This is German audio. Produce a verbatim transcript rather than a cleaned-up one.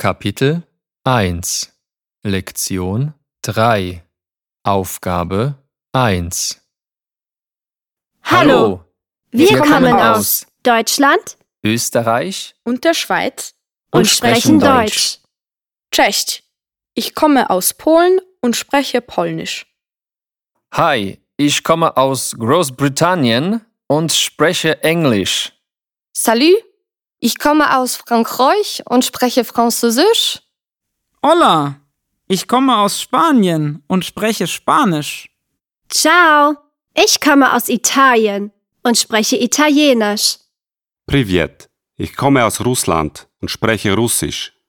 Kapitel eins Lektion drei Aufgabe eins Hallo, wir, wir kommen kommen aus Deutschland Österreich und der Schweiz. und, und sprechen sprechen Deutsch. Cześć. Ich komme aus Polen und spreche Polnisch. Hi, ich komme aus Großbritannien und spreche Englisch. Salut, ich komme aus Frankreich und spreche Französisch. Hola, ich komme aus Spanien und spreche Spanisch. Ciao, ich komme aus Italien und spreche Italienisch. Привет, ich komme aus Russland und spreche Russisch.